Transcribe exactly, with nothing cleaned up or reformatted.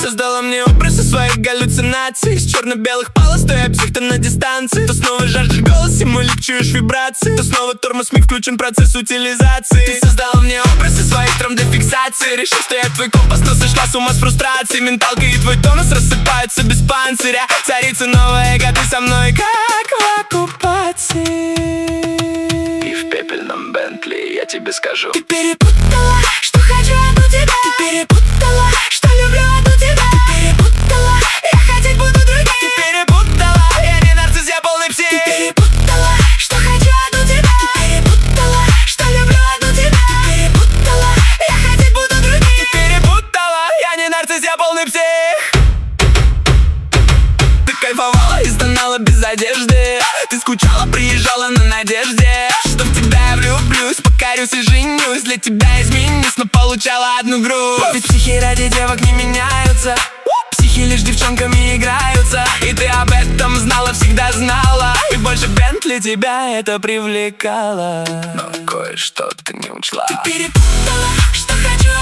создала мне образ из своих галлюцинаций. Из черно-белых полос, то я псих, то на дистанции. То снова жаждешь голос, симулик, чуешь вибрации. То снова тормоз, миг, включен процесс утилизации. Ты создала мне образ из своих травм для фиксации. Решил, что я твой компас, но сошла с ума с фрустрацией. Менталка и твой тонус рассыпаются без панциря. Царица новая, эго, ты со мной как в оккупации. И в пепельном Бентли я тебе скажу: ты перепутала, что хочу одну тебя. Ты перепутала, что люблю одну тебя. Ты перепутала, я хотеть буду других. Ты перепутала, я не нарцисс, я полный псих. Ты перепутала, что хочу одну тебя. Ты перепутала, что люблю одну тебя. Ты перепутала, я хотеть буду других. Ты перепутала, я не нарцисс, я полный псих. Ты кайфовала и стонала без одежды. Ты скучала, приезжала на надежде, что в тебя я влюблюсь, покорюсь и женюсь. Для тебя изменюсь, но получала одну грудь. Ведь психи ради девок не меняются. Психи лишь девчонками играются. И ты об этом знала, всегда знала. И больше Бентли тебя это привлекало. Но кое-что ты не учла. Ты перепутала, что хочу